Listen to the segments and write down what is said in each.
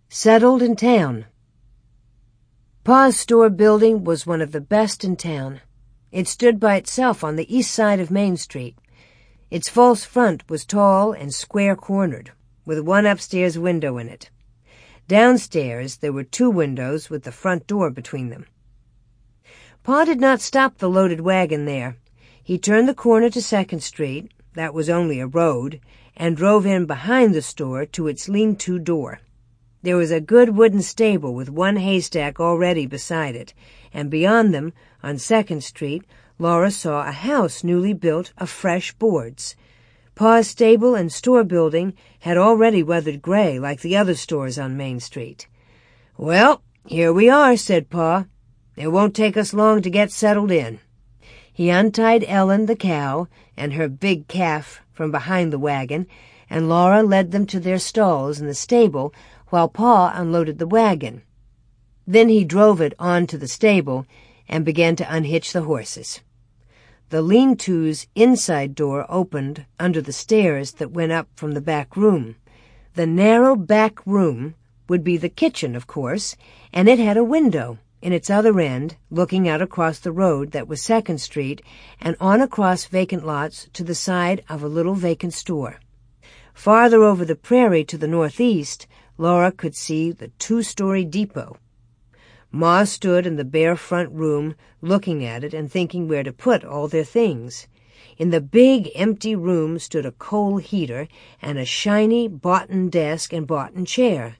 Settled in town. Pa's store building was one of the best in town. It stood by itself on the east side of Main Street. Its false front was tall and square-cornered, with one upstairs window in it. Downstairs there were 2 windows with the front door between them. Pa did not stop the loaded wagon there. He turned the corner to 2nd Street, that was only a road, and drove in behind the store to its lean-to door. There was a good wooden stable with 1 haystack already beside it, and beyond them, on 2nd Street, Laura saw a house newly built of fresh boards. Pa's stable and store building had already weathered gray like the other stores on Main Street. "Well, here we are," said Pa. "It won't take us long to get settled in." He untied Ellen the cow and her big calf from behind the wagon, and Laura led them to their stalls in the stable while Pa unloaded the wagon. Then he drove it on to the stable and began to unhitch the horses. The lean-to's inside door opened under the stairs that went up from the back room. The narrow back room would be the kitchen, of course, and it had a window in its other end looking out across the road that was 2nd Street and on across vacant lots to the side of a little vacant store. Farther over the prairie to the northeast, Laura could see the 2-story depot. Ma stood in the bare front room looking at it and thinking where to put all their things. In the big empty room stood a coal heater and a shiny boughten desk and boughten chair.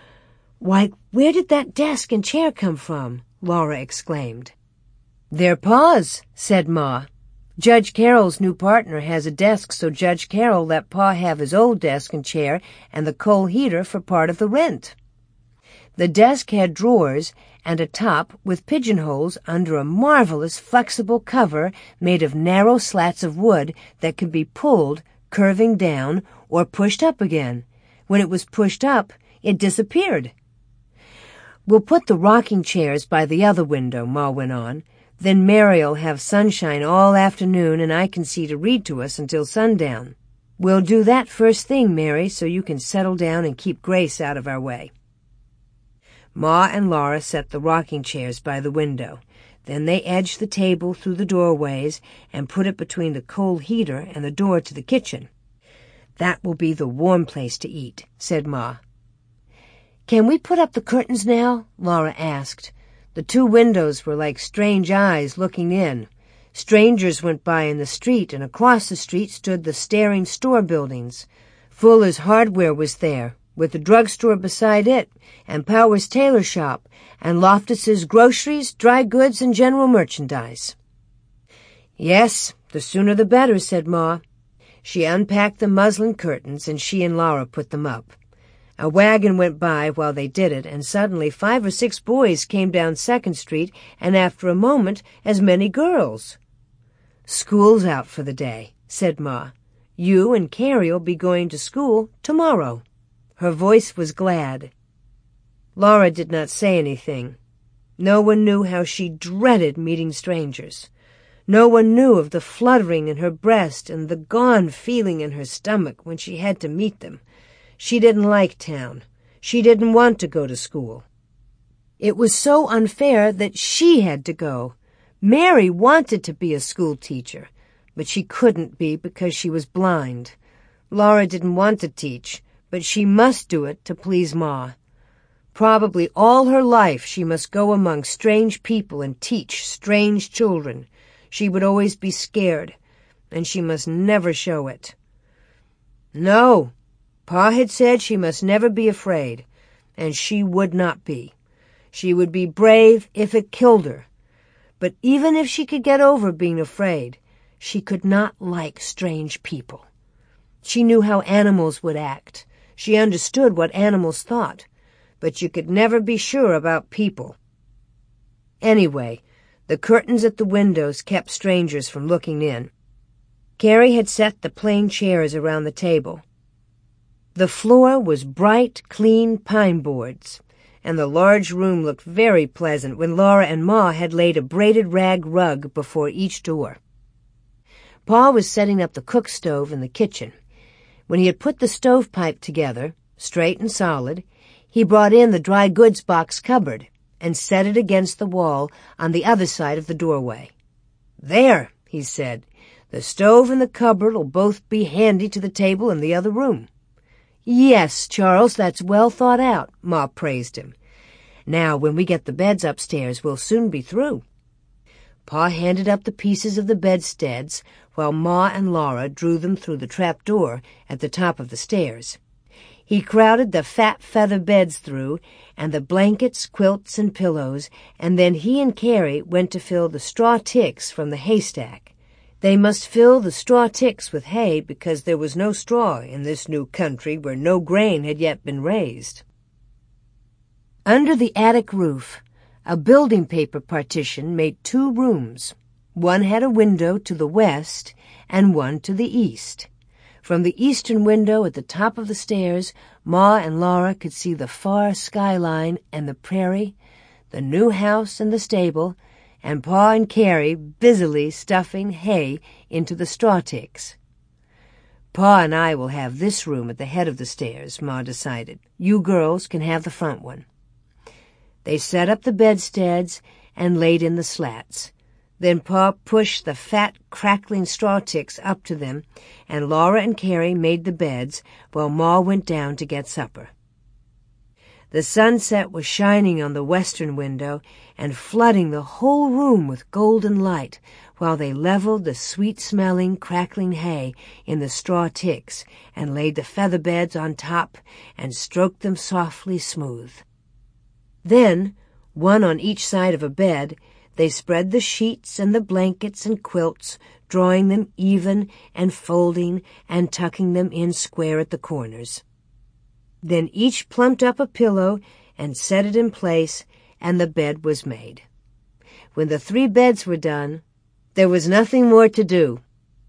"Why, where did that desk and chair come from?" Laura exclaimed. "They're Pa's," said Ma. "Judge Carroll's new partner has a desk, so Judge Carroll let Pa have his old desk and chair and the coal heater for part of the rent." The desk had drawers and a top with pigeonholes under a marvelous flexible cover made of narrow slats of wood that could be pulled, curving down, or pushed up again. When it was pushed up, it disappeared. "We'll put the rocking chairs by the other window," Ma went on. "Then Mary'll have sunshine all afternoon and I can see to read to us until sundown. We'll do that first thing, Mary, so you can settle down and keep Grace out of our way." Ma and Laura set the rocking chairs by the window. Then they edged the table through the doorways and put it between the coal heater and the door to the kitchen. "That will be the warm place to eat," said Ma. "Can we put up the curtains now?" Laura asked. The 2 windows were like strange eyes looking in. Strangers went by in the street, and across the street stood the staring store buildings. Fuller's Hardware was there, with the drugstore beside it, and Power's tailor shop, and Loftus's groceries, dry goods, and general merchandise. "Yes, the sooner the better," said Ma. She unpacked the muslin curtains, and she and Laura put them up. A wagon went by while they did it, and suddenly 5 or 6 boys came down 2nd Street, and after a moment, as many girls. "School's out for the day," said Ma. "You and Carrie'll be going to school tomorrow." Her voice was glad. Laura did not say anything. No one knew how she dreaded meeting strangers. No one knew of the fluttering in her breast and the gone feeling in her stomach when she had to meet them. She didn't like town. She didn't want to go to school. It was so unfair that she had to go. Mary wanted to be a school teacher, but she couldn't be because she was blind. Laura didn't want to teach, but she must do it to please Ma. Probably all her life she must go among strange people and teach strange children. She would always be scared, and she must never show it. No, Pa had said she must never be afraid, and she would not be. She would be brave if it killed her. But even if she could get over being afraid, she could not like strange people. She knew how animals would act. She understood what animals thought, but you could never be sure about people. Anyway, the curtains at the windows kept strangers from looking in. Carrie had set the plain chairs around the table. The floor was bright, clean pine boards, and the large room looked very pleasant when Laura and Ma had laid a braided rag rug before each door. Pa was setting up the cook stove in the kitchen. When he had put the stovepipe together, straight and solid, He brought in the dry goods box cupboard and set it against the wall on the other side of the doorway. "There," he said, "the stove and the cupboard'll both be handy to the table in the other room." "Yes, Charles, that's well thought out," Ma praised him. "Now, when we get the beds upstairs, we'll soon be through." Pa handed up the pieces of the bedsteads while Ma and Laura drew them through the trap door at the top of the stairs. He crowded the fat feather beds through, and the blankets, quilts, and pillows, and then he and Carrie went to fill the straw ticks from the haystack. They must fill the straw ticks with hay because there was no straw in this new country where no grain had yet been raised. Under the attic roof, a building paper partition made 2 rooms. One had a window to the west and one to the east. From the eastern window at the top of the stairs, Ma and Laura could see the far skyline and the prairie, the new house and the stable, and Pa and Carrie busily stuffing hay into the straw ticks. "Pa and I will have this room at the head of the stairs," Ma decided. "You girls can have the front one." They set up the bedsteads and laid in the slats. Then Pa pushed the fat, crackling straw ticks up to them, and Laura and Carrie made the beds while Ma went down to get supper. The sunset was shining on the western window and flooding the whole room with golden light while they leveled the sweet-smelling, crackling hay in the straw ticks and laid the feather beds on top and stroked them softly smooth. Then, one on each side of a bed, they spread the sheets and the blankets and quilts, drawing them even and folding and tucking them in square at the corners. Then each plumped up a pillow and set it in place, and the bed was made. When the 3 beds were done, there was nothing more to do.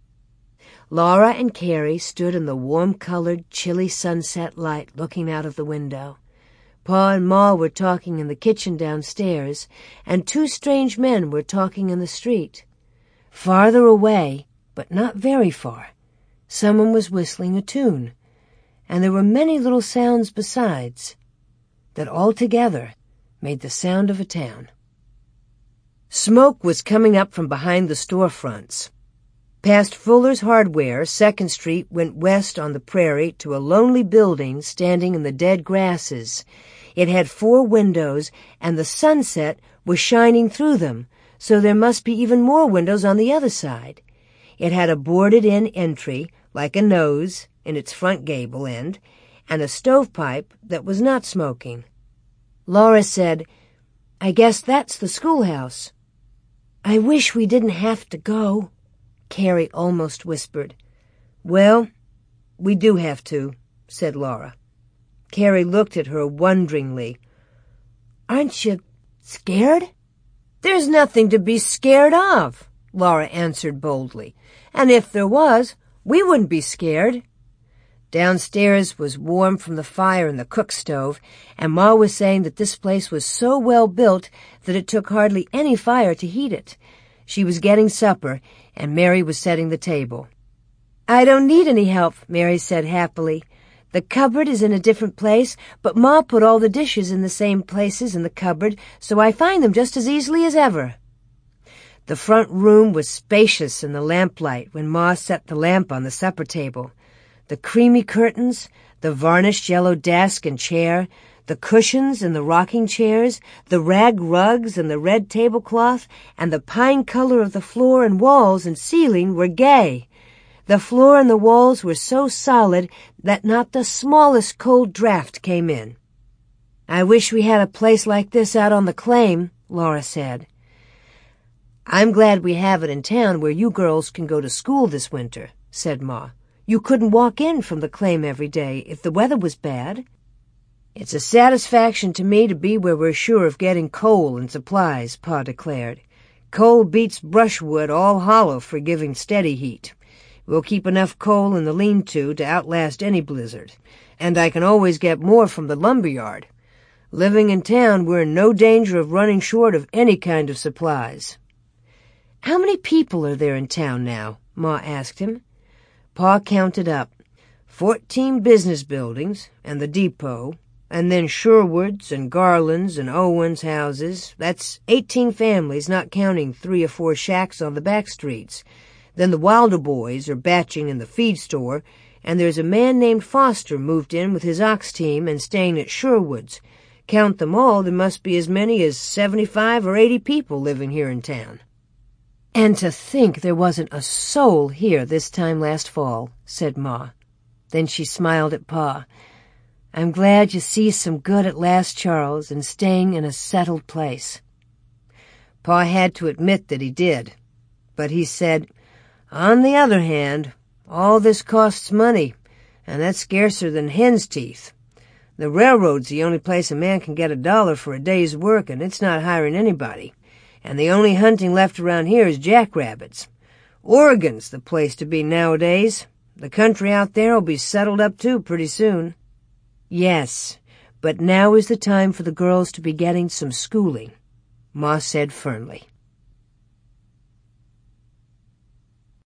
Laura and Carrie stood in the warm-colored, chilly sunset light looking out of the window. Pa and Ma were talking in the kitchen downstairs, and 2 strange men were talking in the street. Farther away, but not very far, someone was whistling a tune, and there were many little sounds besides that all together made the sound of a town. Smoke was coming up from behind the storefronts. Past Fuller's Hardware, 2nd Street went west on the prairie to a lonely building standing in the dead grasses. It had 4 windows, and the sunset was shining through them, so there must be even more windows on the other side. It had a boarded-in entry, like a nose, in its front gable end, and a stovepipe that was not smoking. Laura said, "I guess that's the schoolhouse." "I wish we didn't have to go," Carrie almost whispered. "Well, we do have to," said Laura. Carrie looked at her wonderingly. "Aren't you scared?" "There's nothing to be scared of," Laura answered boldly. "And if there was, we wouldn't be scared." Downstairs was warm from the fire in the cook stove, and Ma was saying that this place was so well built that it took hardly any fire to heat it. She was getting supper, and Mary was setting the table. "I don't need any help," Mary said happily. "The cupboard is in a different place, but Ma put all the dishes in the same places in the cupboard, so I find them just as easily as ever." The front room was spacious in the lamplight when Ma set the lamp on the supper table. The creamy curtains, the varnished yellow desk and chair, the cushions and the rocking chairs, the rag rugs and the red tablecloth, and the pine color of the floor and walls and ceiling were gay. The floor and the walls were so solid that not the smallest cold draft came in. "I wish we had a place like this out on the claim," Laura said. "I'm glad we have it in town where you girls can go to school this winter," said Ma. "You couldn't walk in from the claim every day if the weather was bad." "It's a satisfaction to me to be where we're sure of getting coal and supplies," Pa declared. "Coal beats brushwood all hollow for giving steady heat. We'll keep enough coal in the lean-to to outlast any blizzard, and I can always get more from the lumber yard. Living in town, we're in no danger of running short of any kind of supplies." "How many people are there in town now?" Ma asked him. Pa counted up. 14 business buildings and the depot, And then Sherwood's and Garland's and Owen's houses. That's 18 families, not counting 3 or 4 shacks on the back streets. Then the Wilder boys are batching in the feed store, and there's a man named Foster moved in with his ox team and staying at Sherwood's. Count them all, there must be as many as 75 or 80 people living here in town. "And to think there wasn't a soul here this time last fall," said Ma. Then she smiled at Pa. "I'm glad you see some good at last, Charles, in staying in a settled place." Pa had to admit that he did, but he said, "On the other hand, all this costs money, and that's scarcer than hen's teeth. The railroad's the only place a man can get $1 for a day's work, and it's not hiring anybody. And the only hunting left around here is jackrabbits. Oregon's the place to be nowadays. The country out there'll be settled up too pretty soon." "Yes, but now is the time for the girls to be getting some schooling," Ma said firmly.